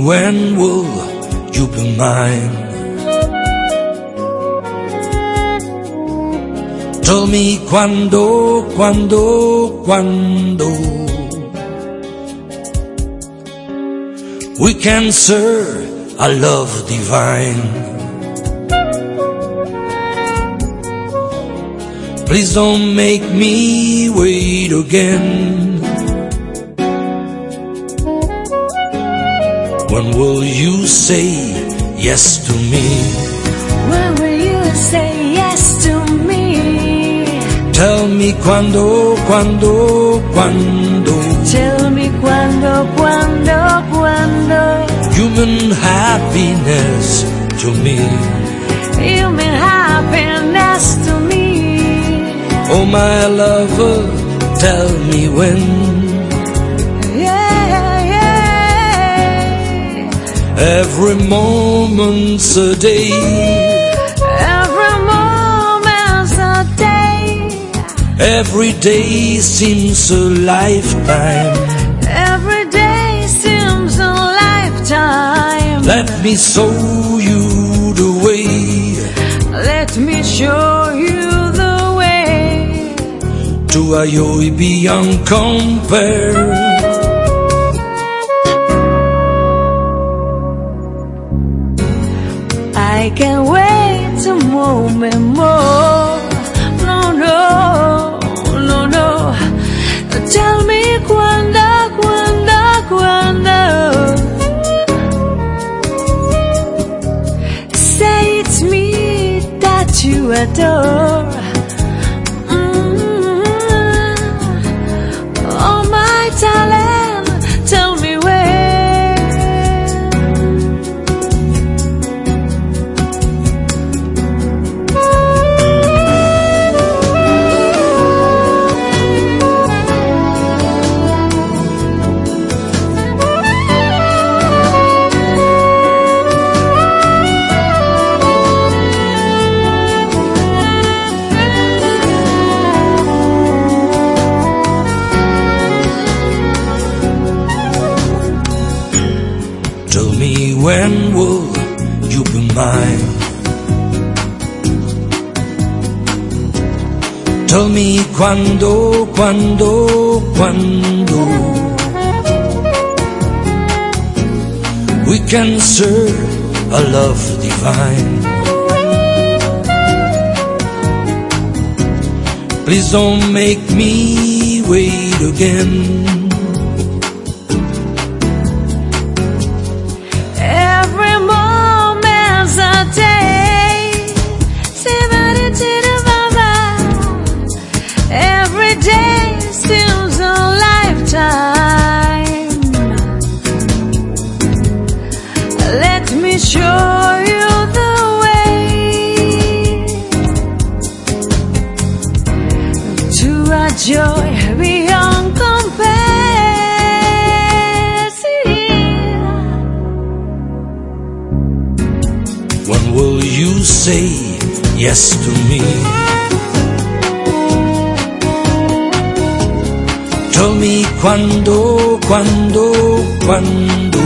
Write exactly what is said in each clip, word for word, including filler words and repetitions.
when will you be mine? Tell me quando, quando, quando we can serve a love divine. Please don't make me wait again. When will you say yes to me? When will you say yes to me? Tell me quando, quando, quando. Tell me quando, quando, quando. Human happiness to me. You mean happiness to me. Oh my lover, tell me when. Yeah, yeah. Every moment's a day. Every moment's a day. Every day seems a lifetime. Every day seems a lifetime. Let me show you the way. Let me show you the way to a joy beyond compare. I can't wait a moment more. No, no, no, no. Tell me quando, quando, quando. Say it's me that you adore. Mm-hmm. Oh my darling, tell me when. Tell me when will you be mine? Tell me quando, quando, quando we can serve a love divine. Please don't make me wait again. Every day seems a lifetime. Let me show you the way to a joy beyond compare. When will you say yes to me? Tell me quando, quando, quando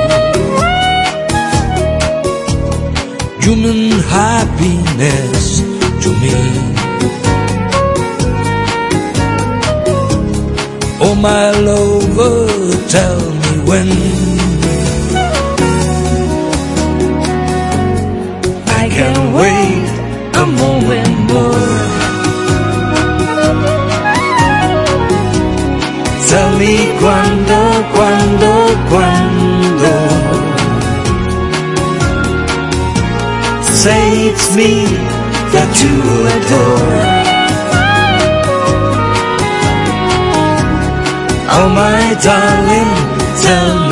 human happiness to me. Oh my lover, tell me when. I can't wait a moment more. Tell me quando, quando, quando. Say it's me that you adore. Oh my darling, tell me